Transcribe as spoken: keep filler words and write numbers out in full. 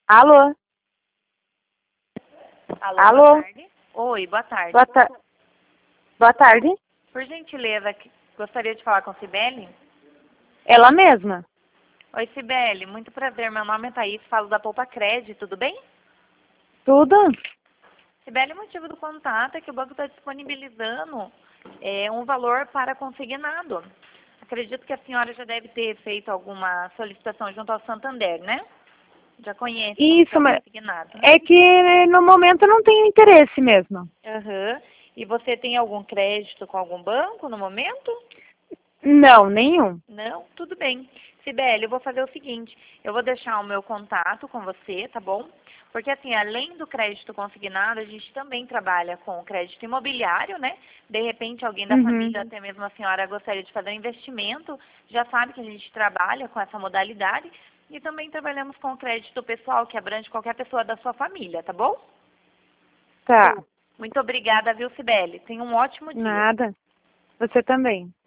Alô? Alô, Alô? boa tarde. Oi, boa tarde. Boa, ta boa tarde. Por gentileza, que- gostaria de falar com Cibele? Ela mesma. Oi, Cibele, muito prazer. Meu nome é Thaís, falo da Poupa Crédito, tudo bem? Tudo? Cibele, o motivo do contato é que o banco está disponibilizando é, um valor para consignado. Acredito que a senhora já deve ter feito alguma solicitação junto ao Santander, né? Já conhece como que é Isso, o mas consignado, né? é que no momento eu não tenho interesse mesmo. Aham. E você tem algum crédito com algum banco no momento? Não, nenhum. Não? Tudo bem. Sibeli, eu vou fazer o seguinte, eu vou deixar o meu contato com você, tá bom? Porque assim, além do crédito consignado, a gente também trabalha com o crédito imobiliário, né? De repente, alguém da Uhum. família, até mesmo a senhora, gostaria de fazer um investimento, já sabe que a gente trabalha com essa modalidade. E também trabalhamos com o crédito pessoal, que abrange qualquer pessoa da sua família, tá bom? Tá. Muito obrigada, viu, Sibeli? Tenha um ótimo dia. Nada. Você também.